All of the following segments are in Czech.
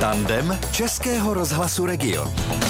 Tandem Českého rozhlasu Region.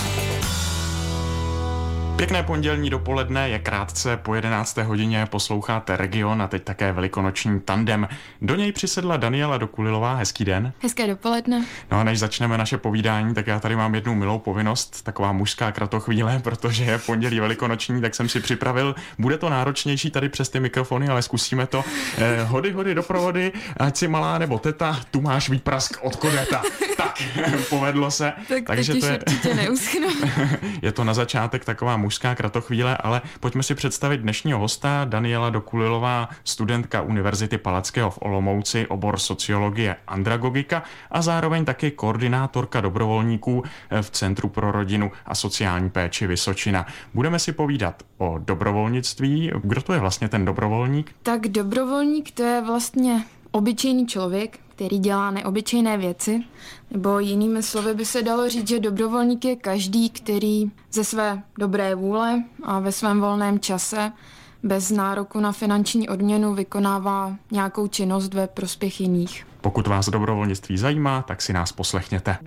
Pěkné pondělní dopoledne, je krátce po 11. hodině, posloucháte Region a teď také velikonoční tandem. Do něj přisedla Daniela Dokulilová, hezký den. Hezké dopoledne. No a než začneme naše povídání, tak já tady mám jednu milou povinnost, taková mužská kratochvíle, protože je pondělí velikonoční, tak jsem si připravil, bude to náročnější tady přes ty mikrofony, ale zkusíme to. Hody doprovody, ať si malá nebo teta, tu máš výprask od kodeta. Tak, povedlo se. Takže to je určitě neuschnu. Je to na začátek taková mužská kratochvíle, ale pojďme si představit dnešního hosta. Daniela Dokulilová, studentka Univerzity Palackého v Olomouci, obor sociologie andragogika a zároveň taky koordinátorka dobrovolníků v Centru pro rodinu a sociální péči Vysočina. Budeme si povídat o dobrovolnictví. Kdo to je vlastně ten dobrovolník? Tak dobrovolník to je vlastně obyčejný člověk, který dělá neobyčejné věci, nebo jinými slovy by se dalo říct, že dobrovolník je každý, který ze své dobré vůle a ve svém volném čase bez nároku na finanční odměnu vykonává nějakou činnost ve prospěch jiných. Pokud vás dobrovolnictví zajímá, tak si nás poslechněte.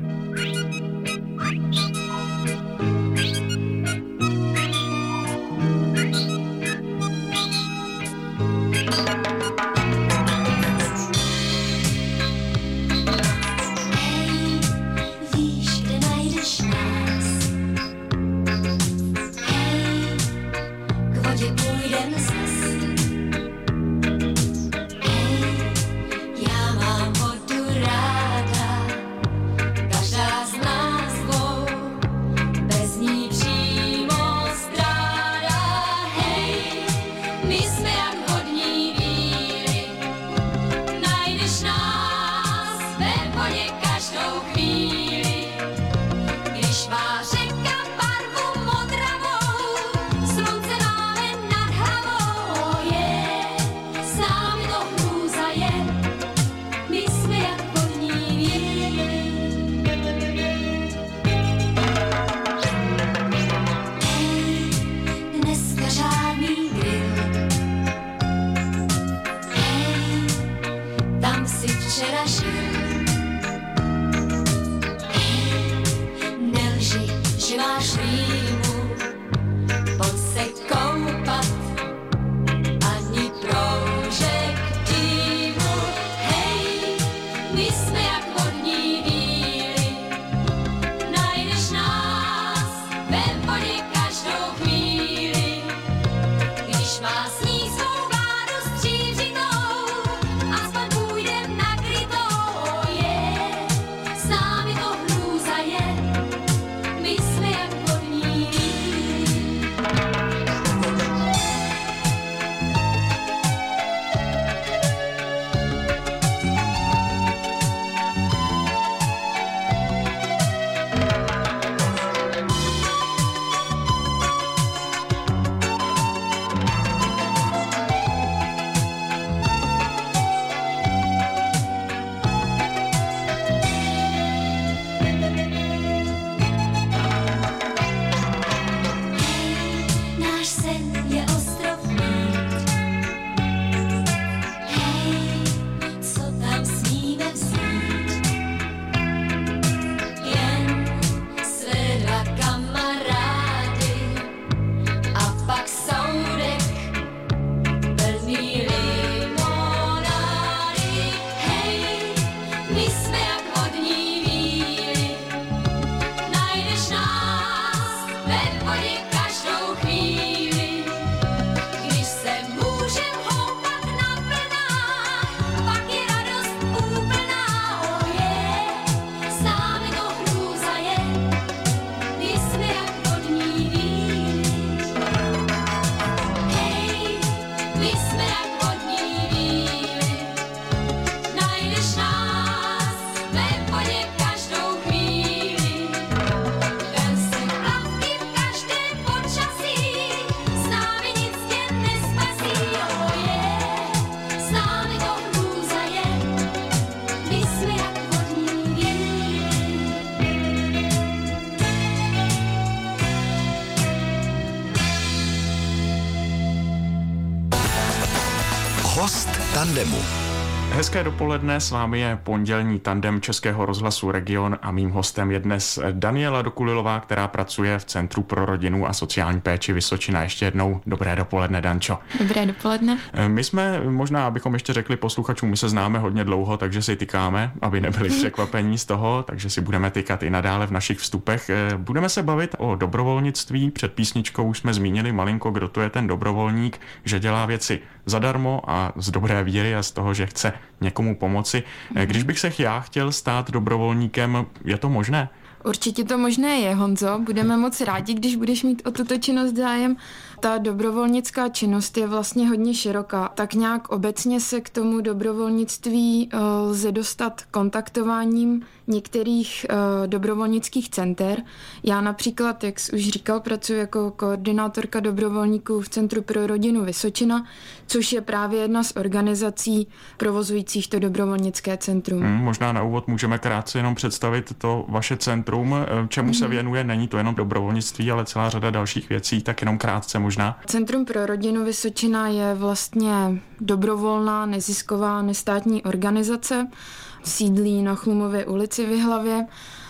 Host tandemu. Hezké dopoledne, s vámi je pondělní tandem Českého rozhlasu Region a mým hostem je dnes Daniela Dokulilová, která pracuje v Centru pro rodinu a sociální péči Vysočina. Ještě jednou dobré dopoledne, Dančo. Dobré dopoledne. My jsme, možná abychom ještě řekli posluchačům, my se známe hodně dlouho, takže si tykáme, aby nebyli překvapení z toho, takže si budeme tykat i nadále v našich vstupech. Budeme se bavit o dobrovolnictví. Před písničkou už jsme zmínili malinko, kdo to je ten dobrovolník, že dělá věci zadarmo a z dobré víry a z toho, že chce někomu pomoci. Když bych se já chtěl stát dobrovolníkem, je to možné? Určitě to možné je, Honzo. Budeme moc rádi, když budeš mít o tuto činnost zájem. Ta dobrovolnická činnost je vlastně hodně široká. Tak nějak obecně se k tomu dobrovolnictví lze dostat kontaktováním některých dobrovolnických center. Já například, jak jsi už říkal, pracuji jako koordinátorka dobrovolníků v Centru pro rodinu Vysočina, což je právě jedna z organizací provozujících to dobrovolnické centrum. Možná na úvod můžeme krátce jenom představit to vaše centrum, čemu se věnuje. Není to jenom dobrovolnictví, ale celá řada dalších věcí, tak jenom krátce možná. Centrum pro rodinu Vysočina je vlastně dobrovolná, nezisková, nestátní organizace. Sídlí na Chlumově ulici v Jihlavě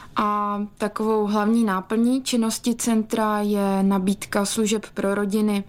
a takovou hlavní náplní činnosti centra je nabídka služeb pro rodiny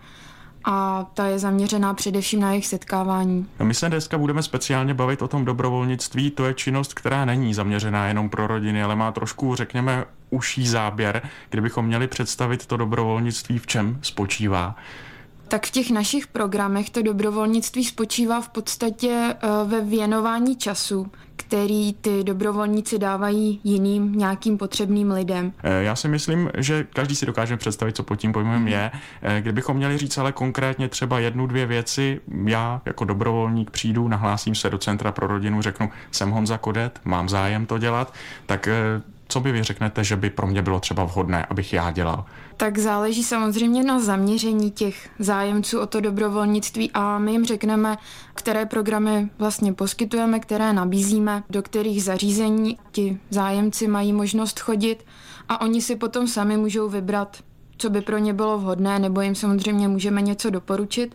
a ta je zaměřená především na jejich setkávání. My se dneska budeme speciálně bavit o tom dobrovolnictví. To je činnost, která není zaměřená jenom pro rodiny, ale má trošku, řekněme, užší záběr. Kdybychom měli představit to dobrovolnictví, v čem spočívá? Tak v těch našich programech to dobrovolnictví spočívá v podstatě ve věnování času, který ty dobrovolníci dávají jiným nějakým potřebným lidem. Já si myslím, že každý si dokáže představit, co pod tím pojmem je. Kdybychom měli říct ale konkrétně třeba 1-2 věci, já jako dobrovolník přijdu, nahlásím se do Centra pro rodinu, řeknu, jsem Honza Kodet, mám zájem to dělat, tak co by vy řeknete, že by pro mě bylo třeba vhodné, abych já dělal? Tak záleží samozřejmě na zaměření těch zájemců o to dobrovolnictví a my jim řekneme, které programy vlastně poskytujeme, které nabízíme, do kterých zařízení ti zájemci mají možnost chodit a oni si potom sami můžou vybrat, co by pro ně bylo vhodné, nebo jim samozřejmě můžeme něco doporučit.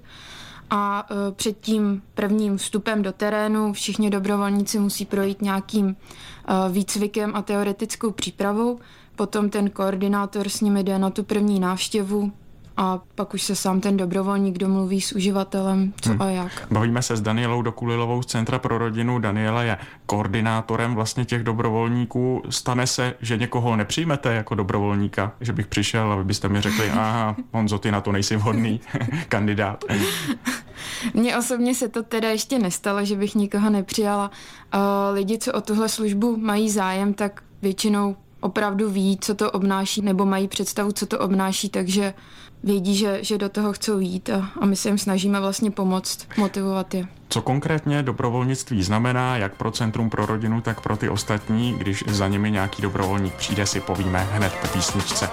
A před tím prvním vstupem do terénu všichni dobrovolníci musí projít nějakým výcvikem a teoretickou přípravou. Potom ten koordinátor s nimi jde na tu první návštěvu a pak už se sám ten dobrovolník domluví s uživatelem, co a jak. Bavíme se s Danielou Dokulilovou z Centra pro rodinu. Daniela je koordinátorem vlastně těch dobrovolníků. Stane se, že někoho nepřijmete jako dobrovolníka, že bych přišel a vy byste mi řekli, aha, Honzo, ty na to nejsi vhodný kandidát. Mně osobně se to teda ještě nestalo, že bych nikoho nepřijala. Lidi, co o tuhle službu mají zájem, tak většinou opravdu ví, co to obnáší, nebo mají představu, co to obnáší, takže vědí, že do toho chcou jít a my se jim snažíme vlastně pomoct, motivovat je. Co konkrétně dobrovolnictví znamená, jak pro Centrum pro rodinu, tak pro ty ostatní, když za nimi nějaký dobrovolník přijde, si povíme hned po písničce.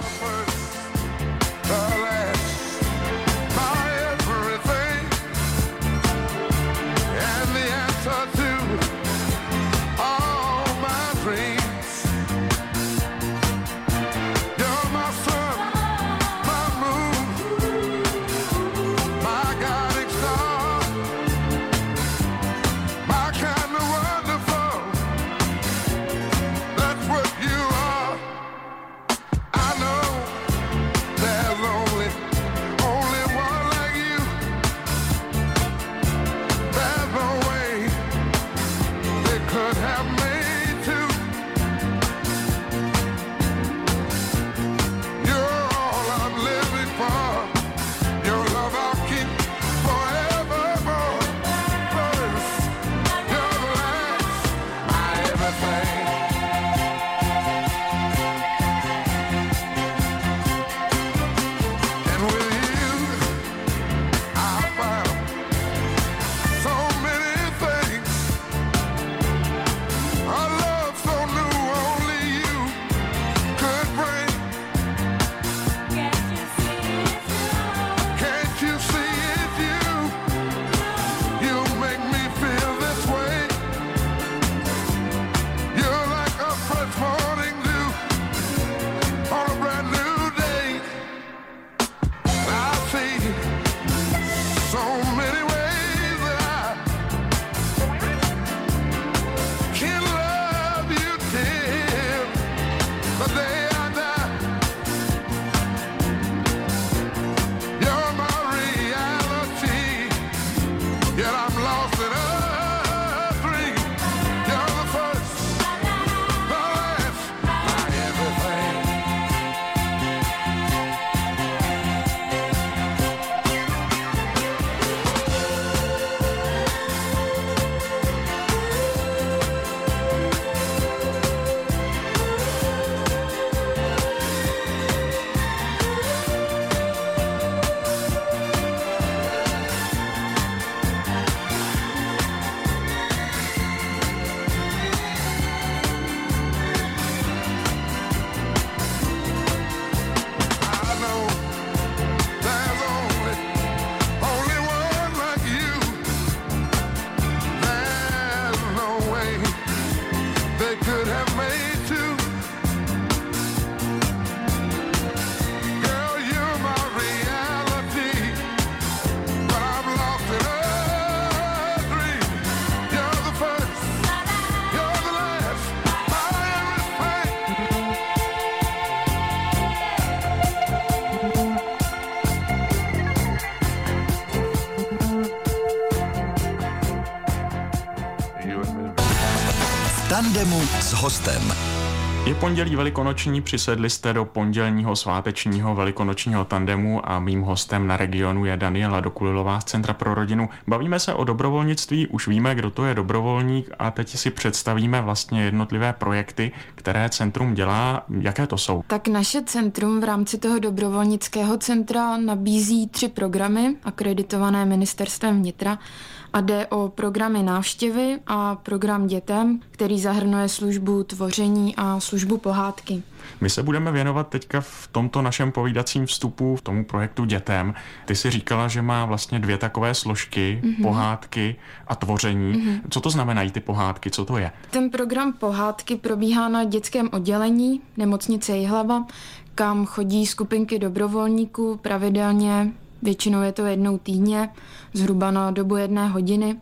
Tandemu s hostem. Je pondělí velikonoční, přisedli jste do pondělního svátečního velikonočního tandemu a mým hostem na regionu je Daniela Dokulilová z Centra pro rodinu. Bavíme se o dobrovolnictví, už víme, kdo to je dobrovolník a teď si představíme vlastně jednotlivé projekty, které centrum dělá. Jaké to jsou? Tak naše centrum v rámci toho dobrovolnického centra nabízí 3 programy akreditované ministerstvem vnitra. A jde o programy návštěvy a program dětem, který zahrnuje službu tvoření a službu pohádky. My se budeme věnovat teďka v tomto našem povídacím vstupu v tomu projektu dětem. Ty jsi říkala, že má vlastně 2 takové složky, pohádky a tvoření. Co to znamenají ty pohádky, co to je? Ten program pohádky probíhá na dětském oddělení nemocnice Jihlava, kam chodí skupinky dobrovolníků pravidelně. Většinou je to jednou týdně, zhruba na dobu 1 hodiny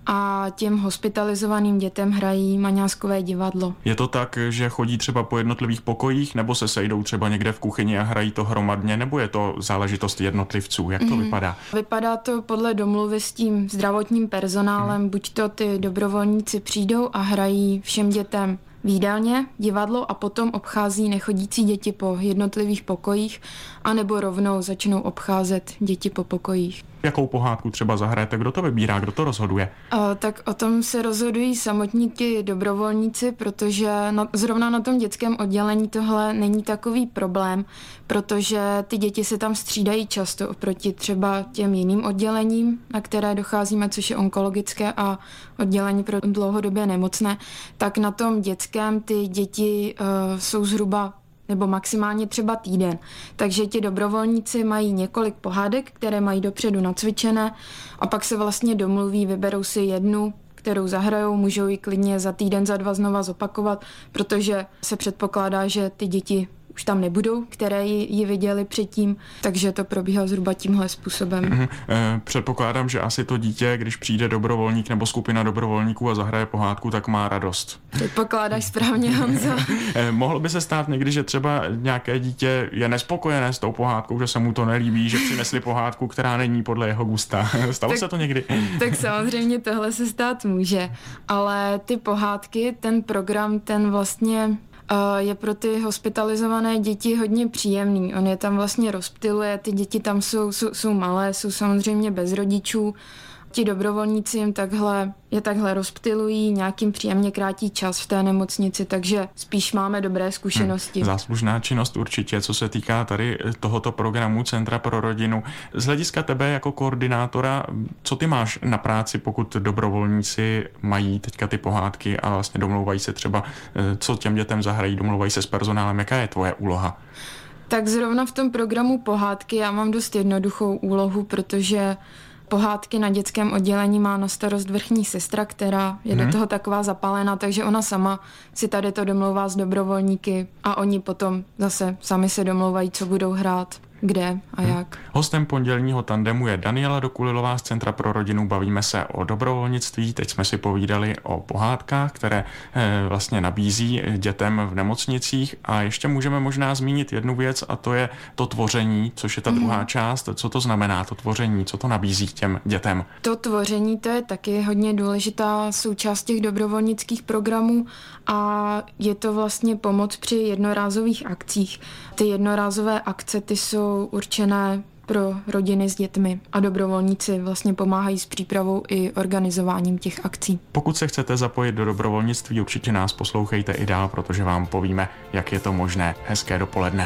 a těm hospitalizovaným dětem hrají Maňáskové divadlo. Je to tak, že chodí třeba po jednotlivých pokojích, nebo se sejdou třeba někde v kuchyni a hrají to hromadně, nebo je to záležitost jednotlivců? Jak to vypadá? Vypadá to podle domluvy s tím zdravotním personálem, buď to ty dobrovolníci přijdou a hrají všem dětem v jídelně, divadlo a potom obchází nechodící děti po jednotlivých pokojích, anebo rovnou začnou obcházet děti po pokojích. Jakou pohádku třeba zahrajete? Kdo to vybírá? Kdo to rozhoduje? Tak o tom se rozhodují samotní ti dobrovolníci, protože zrovna na tom dětském oddělení tohle není takový problém, protože ty děti se tam střídají často oproti třeba těm jiným oddělením, na které docházíme, což je onkologické a oddělení pro dlouhodobě nemocné, tak na tom dětském ty děti jsou zhruba nebo maximálně třeba týden. Takže ti dobrovolníci mají několik pohádek, které mají dopředu nacvičené a pak se vlastně domluví, vyberou si jednu, kterou zahrajou, můžou ji klidně za týden, za 2 znova zopakovat, protože se předpokládá, že ty děti už tam nebudou, které ji viděli předtím, takže to probíhá zhruba tímhle způsobem. Předpokládám, že asi to dítě, když přijde dobrovolník nebo skupina dobrovolníků a zahraje pohádku, tak má radost. Předpokládáš správně, Honzo. Mohlo by se stát někdy, že třeba nějaké dítě je nespokojené s tou pohádkou, že se mu to nelíbí, že přinesli pohádku, která není podle jeho gusta. Stalo se to někdy? Tak samozřejmě tohle se stát může, ale ty pohádky, ten program, ten vlastně je pro ty hospitalizované děti hodně příjemný. On je tam vlastně rozptyluje, ty děti tam jsou malé, jsou samozřejmě bez rodičů. Ti dobrovolníci jim takhle rozptylují, nějakým příjemně krátí čas v té nemocnici, takže spíš máme dobré zkušenosti. Záslužná činnost určitě, co se týká tady tohoto programu Centra pro rodinu. Z hlediska tebe jako koordinátora, co ty máš na práci, pokud dobrovolníci mají teďka ty pohádky a vlastně domlouvají se třeba, co těm dětem zahrají, domlouvají se s personálem, jaká je tvoje úloha? Tak zrovna v tom programu pohádky já mám dost jednoduchou úlohu, protože pohádky na dětském oddělení má na starost vrchní sestra, která je do toho taková zapálená, takže ona sama si tady to domlouvá s dobrovolníky a oni potom zase sami se domlouvají, co budou hrát, kde a jak. Hostem pondělního tandemu je Daniela Dokulilová z Centra pro rodinu. Bavíme se o dobrovolnictví, teď jsme si povídali o pohádkách, které vlastně nabízí dětem v nemocnicích a ještě můžeme možná zmínit jednu věc a to je to tvoření, což je ta druhá část. Co to znamená to tvoření, co to nabízí těm dětem? To tvoření, to je taky hodně důležitá součást těch dobrovolnických programů a je to vlastně pomoc při jednorázových akcích. Ty jednorázové akce, ty jsou určené pro rodiny s dětmi a dobrovolníci vlastně pomáhají s přípravou i organizováním těch akcí. Pokud se chcete zapojit do dobrovolnictví, určitě nás poslouchejte i dál, protože vám povíme, jak je to možné. Hezké dopoledne.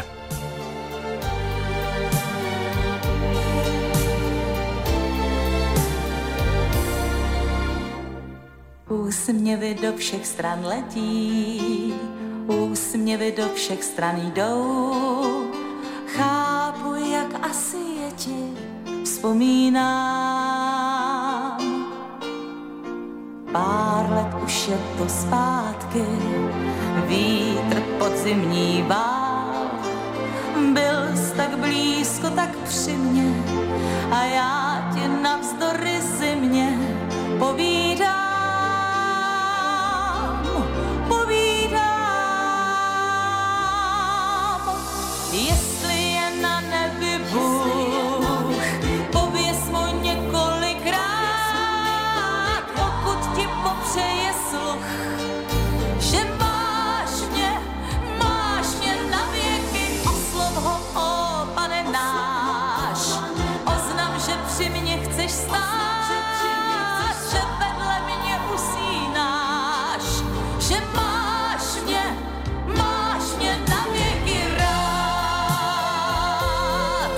Úsměvy do všech stran letí, úsměvy do všech stran jdou. Chápu, jak asi je ti vzpomínám. Pár let už je to zpátky, vítr, podzimní vál. Byl jsi tak blízko, tak při mně a já ti navzdory zimě povídám. Jestli je na nebi Bůh, pověz mu několikrát, pokud ti popřeje sluch, že máš mě na věky, oslov ho, o pane náš. Oznam, že při mně chceš stát, že vedle mě usínáš, že máš mě na věky rád.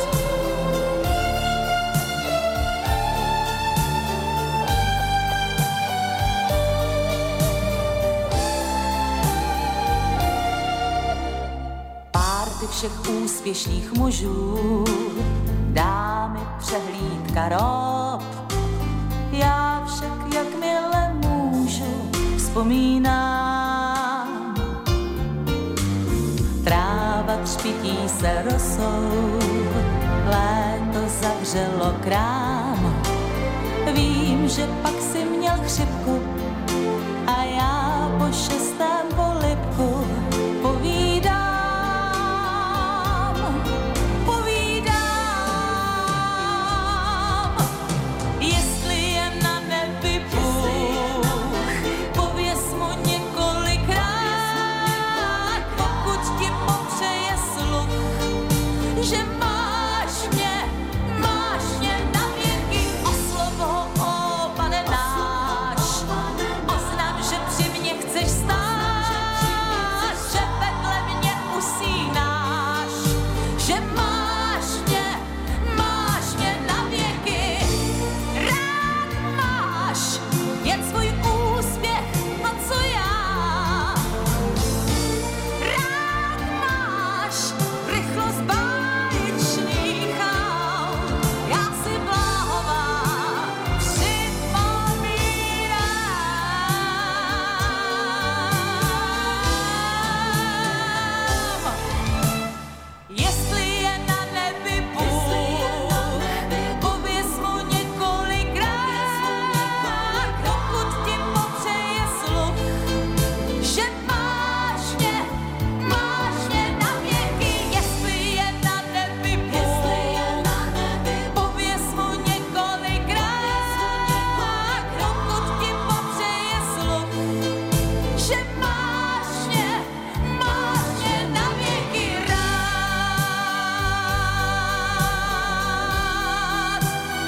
Párty všech úspěšných mužů dá mi přehlídka rob. Já však jakmile můžu vzpomínám. Tráva třpití se rosou, léto zavřelo krám. Vím, že pak si měl chřipku a já po 6. polibku povídám. Jestli je na nebi Bůh, pověz mu několikrát, pokud ti popřeje sluch, že máš mě na věky, oslov ho, o pane náš. Oznám, že při mně chceš stát, že vedle mě usínáš, že máš mě na věky rád. Máš jen svůj úspěch, no co já. Rád máš rychlost báječných aut, já si bláhová připomínám. Jestli je na nebi Bůh, pověz mu několikrát, pokud ti popřeje sluch, že máš mě na věky. Jestli je na nebi Bůh, pověz mu několikrát, pokud ti popřeje sluch, že máš mě na věky rád.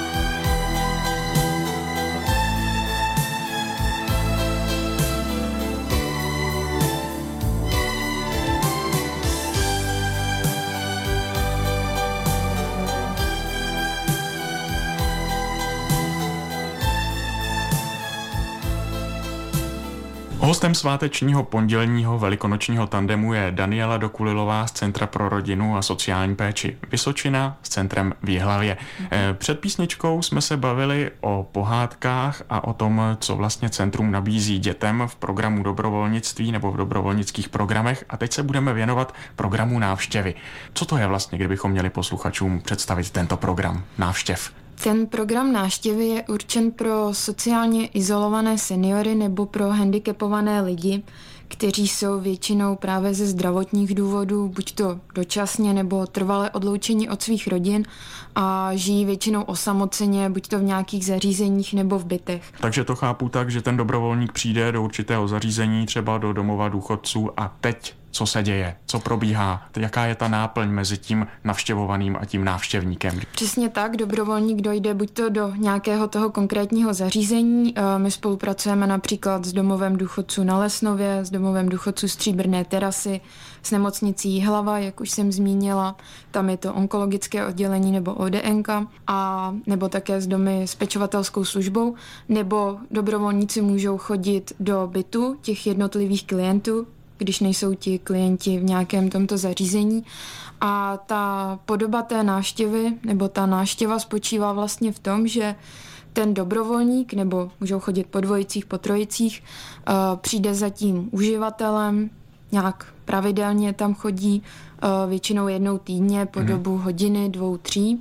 Hostem svátečního pondělního velikonočního tandemu je Daniela Dokulilová z Centra pro rodinu a sociální péči Vysočina s centrem v Jihlavě. Před písničkou jsme se bavili o pohádkách a o tom, co vlastně centrum nabízí dětem v programu dobrovolnictví nebo v dobrovolnických programech, a teď se budeme věnovat programu návštěvy. Co to je vlastně, kdybychom měli posluchačům představit tento program návštěv? Ten program návštěvy je určen pro sociálně izolované seniory nebo pro handicapované lidi, kteří jsou většinou právě ze zdravotních důvodů, buď to dočasně nebo trvale odloučení od svých rodin a žijí většinou osamoceně, buď to v nějakých zařízeních nebo v bytech. Takže to chápu tak, že ten dobrovolník přijde do určitého zařízení, třeba do domova důchodců, a teď co se děje, co probíhá, jaká je ta náplň mezi tím navštěvovaným a tím návštěvníkem. Přesně tak, dobrovolník dojde buď to do nějakého toho konkrétního zařízení. My spolupracujeme například s domovem důchodců na Lesnově, s domovem důchodců Stříbrné terasy, s nemocnicí Jihlava, jak už jsem zmínila. Tam je to onkologické oddělení nebo ODNK, a nebo také s domy s pečovatelskou službou, nebo dobrovolníci můžou chodit do bytu těch jednotlivých klientů, když nejsou ti klienti v nějakém tomto zařízení. A ta podoba té návštěvy, nebo ta návštěva spočívá vlastně v tom, že ten dobrovolník, nebo můžou chodit po dvojicích, po trojicích, přijde za tím uživatelem nějak pravidelně tam chodí, většinou jednou týdně po dobu hodiny, 2, 3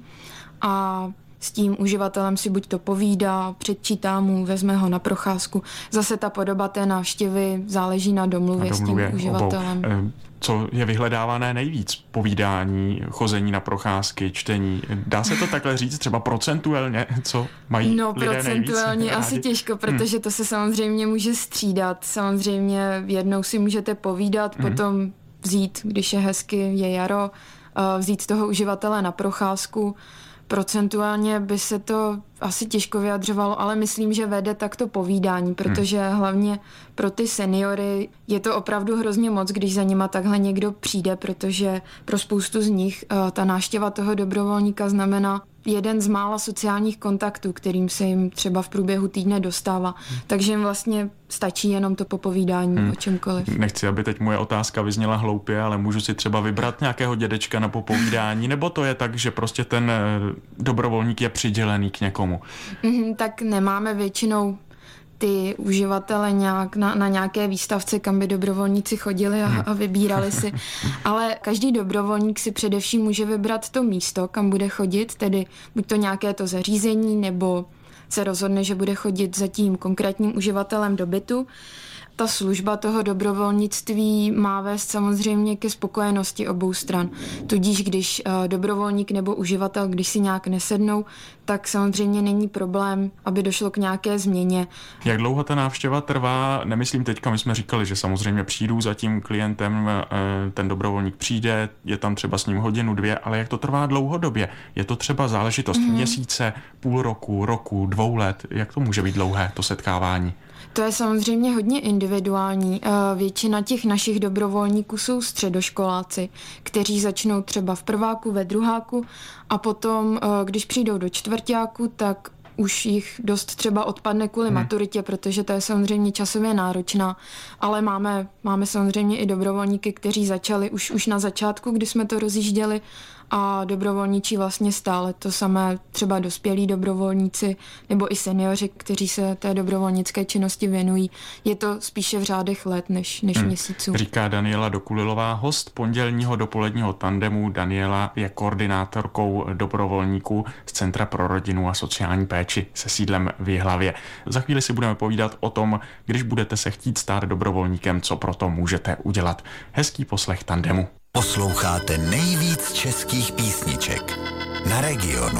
a s tím uživatelem si buď to povídá, předčítá mu, vezme ho na procházku. Zase ta podoba té návštěvy záleží na domluvě s tím uživatelem. Co je vyhledávané nejvíc? Povídání, chození na procházky, čtení. Dá se to takhle říct třeba procentuálně, co mají lidé nejvíc? No procentuálně asi těžko, protože to se samozřejmě může střídat. Samozřejmě jednou si můžete povídat, potom vzít, když je hezky, je jaro, vzít toho uživatele na procházku. Procentuálně by se to asi těžko vyjadřovalo, ale myslím, že vede takto povídání, protože hlavně pro ty seniory je to opravdu hrozně moc, když za nima takhle někdo přijde, protože pro spoustu z nich ta návštěva toho dobrovolníka znamená jeden z mála sociálních kontaktů, kterým se jim třeba v průběhu týdne dostává. Takže jim vlastně stačí jenom to popovídání o čemkoliv. Nechci, aby teď moje otázka vyzněla hloupě, ale můžu si třeba vybrat nějakého dědečka na popovídání, nebo to je tak, že prostě ten dobrovolník je přidělený k někomu? Tak nemáme většinou ty uživatele nějak na nějaké výstavce, kam by dobrovolníci chodili a vybírali si. Ale každý dobrovolník si především může vybrat to místo, kam bude chodit, tedy buď to nějaké to zařízení, nebo se rozhodne, že bude chodit za tím konkrétním uživatelem do bytu. Ta služba toho dobrovolnictví má vést samozřejmě ke spokojenosti obou stran. Tudíž, když dobrovolník nebo uživatel, když si nějak nesednou, tak samozřejmě není problém, aby došlo k nějaké změně. Jak dlouho ta návštěva trvá? Nemyslím teďka, my jsme říkali, že samozřejmě přijdu za tím klientem, ten dobrovolník přijde, je tam třeba s ním hodinu, 2, ale jak to trvá dlouhodobě? Je to třeba záležitost měsíce, půl roku, roku, 2 let? Jak to může být dlouhé, to setkávání? To je samozřejmě hodně individuální. Většina těch našich dobrovolníků jsou středoškoláci, kteří začnou třeba v prváku, ve druháku a potom, když přijdou do čtvrťáku, tak už jich dost třeba odpadne kvůli maturitě, protože to je samozřejmě časově náročná, ale máme samozřejmě i dobrovolníky, kteří začali už na začátku, kdy jsme to rozjížděli a dobrovolníčí vlastně stále. To samé třeba dospělí dobrovolníci nebo i seniori, kteří se té dobrovolnické činnosti věnují. Je to spíše v řádech let než měsíců. Říká Daniela Dokulilová, host pondělního dopoledního tandemu. Daniela je koordinátorkou dobrovolníků z Centra pro rodinu a sociální péči se sídlem v Jihlavě. Za chvíli si budeme povídat o tom, když budete se chtít stát dobrovolníkem, co pro to můžete udělat. Hezký poslech tandemu. Posloucháte nejvíc českých písniček na Regionu.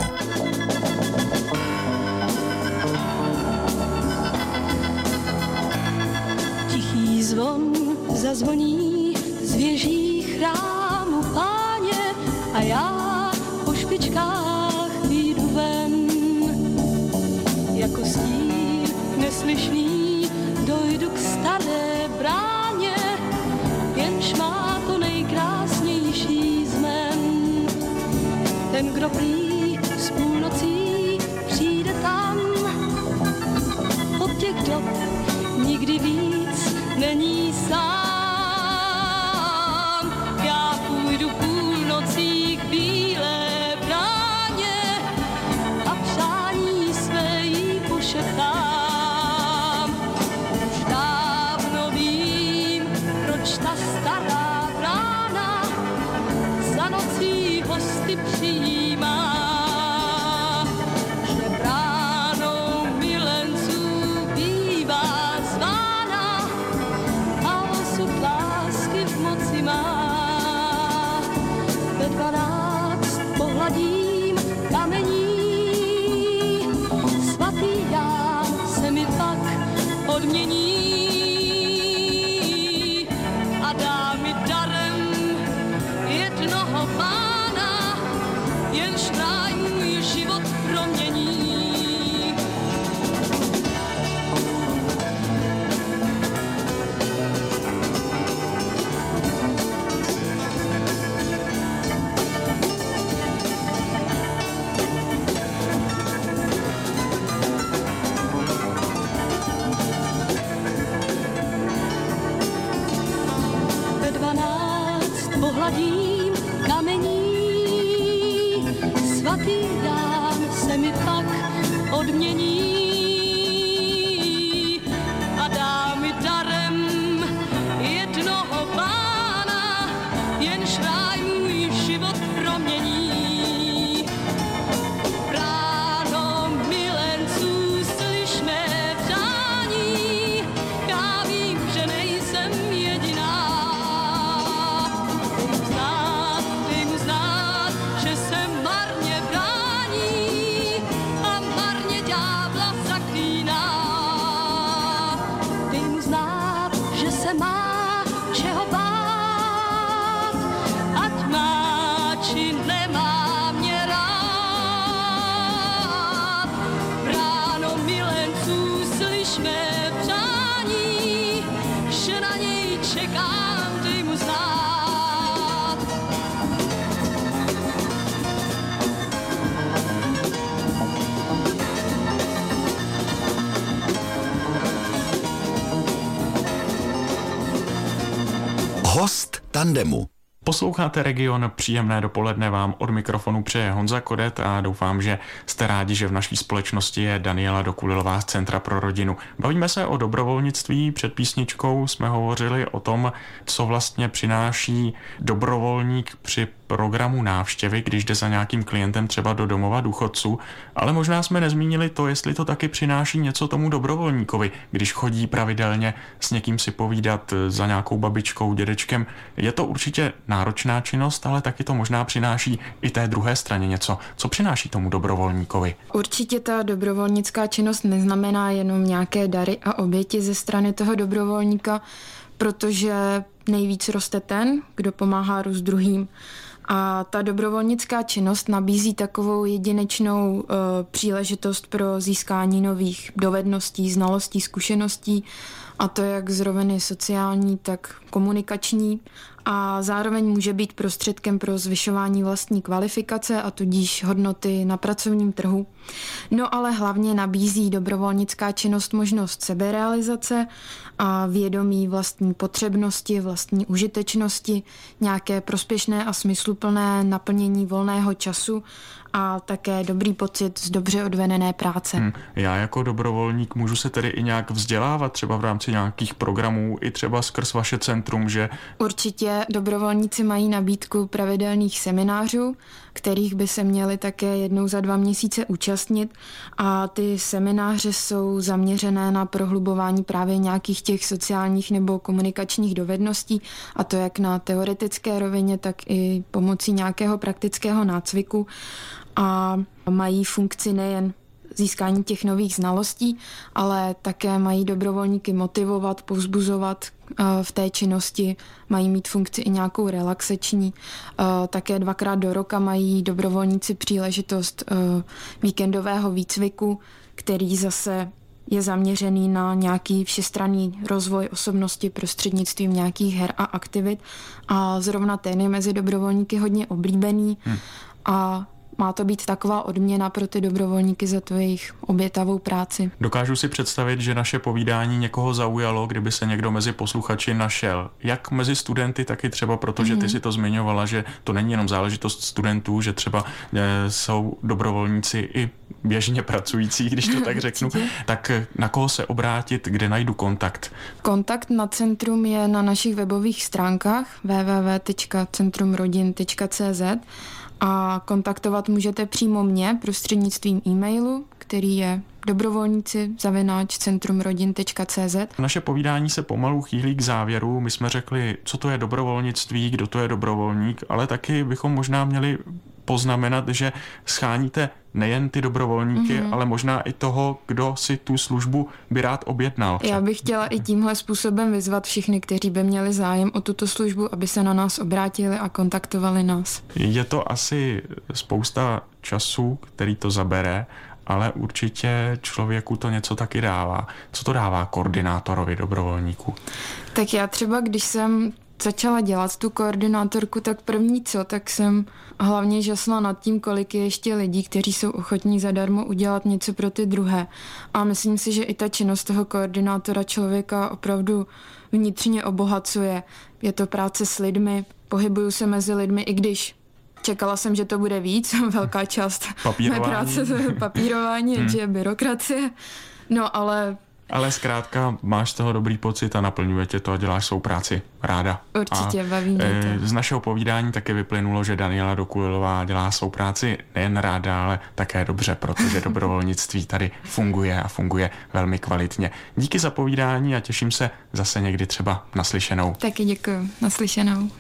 Tichý zvon zazvoní z věží chrámu Páně a já po špičkách vyjdu ven. Jako stín neslyšný dojdu k staré bráně, jenž má to nejkrásnější z men. Ten, kdo prý z půlnocí přijde tam, od těch dob nikdy víc není sám. Já půjdu půlnocí k bílé bráně a přání své jí pošeptám. Už dávno vím, proč ta stará brána za nocí hosty přijímá. Že bránou milenců bývá zvána a osud lásky v moci má. Ve 12 pohladím kamení, svatý Ján se mi pak odmění a dá mi darem jednoho pána, jenž ráj můj život promění. Ve 12 pohladím kamení, svatý Ján se mi pak odmění a dá mi darem jednoho pána, Host tandemu. Posloucháte Region, příjemné dopoledne vám od mikrofonu přeje Honza Kodet a doufám, že jste rádi, že v naší společnosti je Daniela Dokulilová z Centra pro rodinu. Bavíme se o dobrovolnictví, před písničkou jsme hovořili o tom, co vlastně přináší dobrovolník při programu návštěvy, když jde za nějakým klientem třeba do domova důchodců, ale možná jsme nezmínili to, jestli to taky přináší něco tomu dobrovolníkovi, když chodí pravidelně s někým si povídat, za nějakou babičkou, dědečkem. Je to určitě náročná činnost, ale taky to možná přináší i té druhé straně něco. Co přináší tomu dobrovolníkovi? Určitě ta dobrovolnická činnost neznamená jenom nějaké dary a oběti ze strany toho dobrovolníka, protože nejvíc roste ten, kdo pomáhá růst druhým. A ta dobrovolnická činnost nabízí takovou jedinečnou příležitost pro získání nových dovedností, znalostí, zkušeností, a to jak z roviny sociální, tak komunikační, a zároveň může být prostředkem pro zvyšování vlastní kvalifikace a tudíž hodnoty na pracovním trhu. No ale hlavně nabízí dobrovolnická činnost možnost seberealizace a vědomí vlastní potřebnosti, vlastní užitečnosti, nějaké prospěšné a smysluplné naplnění volného času a také dobrý pocit z dobře odvedené práce. Já jako dobrovolník můžu se tedy i nějak vzdělávat, třeba v rámci nějakých programů, i třeba skrz vaše centrum, že? Určitě dobrovolníci mají nabídku pravidelných seminářů, kterých by se měli také jednou za 2 měsíce účastnit, a ty semináře jsou zaměřené na prohlubování právě nějakých těch sociálních nebo komunikačních dovedností, a to jak na teoretické rovině, tak i pomocí nějakého praktického nácviku, a mají funkci nejen získání těch nových znalostí, ale také mají dobrovolníky motivovat, povzbuzovat v té činnosti, mají mít funkci i nějakou relaxační. Také 2krát do roka mají dobrovolníci příležitost víkendového výcviku, který zase je zaměřený na nějaký všestranný rozvoj osobnosti prostřednictvím nějakých her a aktivit, a zrovna ten je mezi dobrovolníky hodně oblíbený a má to být taková odměna pro ty dobrovolníky za tu jejich obětavou práci. Dokážu si představit, že naše povídání někoho zaujalo, kdyby se někdo mezi posluchači našel. Jak mezi studenty, tak i třeba, protože ty si to zmiňovala, že to není jenom záležitost studentů, že třeba jsou dobrovolníci i běžně pracující, když to tak řeknu. Tak na koho se obrátit, kde najdu kontakt? Kontakt na centrum je na našich webových stránkách www.centrumrodin.cz a kontaktovat můžete přímo mě prostřednictvím e-mailu, který je dobrovolníci@centrumrodin.cz. Naše povídání se pomalu chýlí k závěru. My jsme řekli, co to je dobrovolnictví, kdo to je dobrovolník, ale taky bychom možná měli poznamenat, že scháníte nejen ty dobrovolníky, ale možná i toho, kdo si tu službu by rád objednal. Já bych chtěla i tímhle způsobem vyzvat všechny, kteří by měli zájem o tuto službu, aby se na nás obrátili a kontaktovali nás. Je to asi spousta času, který to zabere, ale určitě člověku to něco taky dává. Co to dává koordinátorovi dobrovolníků? Tak já třeba, když jsem začala dělat tu koordinátorku, tak první tak jsem hlavně žasla nad tím, kolik je ještě lidí, kteří jsou ochotní zadarmo udělat něco pro ty druhé. A myslím si, že i ta činnost toho koordinátora člověka opravdu vnitřně obohacuje. Je to práce s lidmi, pohybuju se mezi lidmi, i když čekala jsem, že to bude víc, velká část mé práce, to je papírování, že je byrokracie. No ale zkrátka máš z toho dobrý pocit a naplňuje tě to a děláš svou práci ráda. Určitě, baví mě to. Z našeho povídání taky vyplynulo, že Daniela Dokulilová dělá svou práci nejen ráda, ale také dobře, protože dobrovolnictví tady funguje a funguje velmi kvalitně. Díky za povídání a těším se zase někdy třeba naslyšenou. Taky děkuji. Naslyšenou.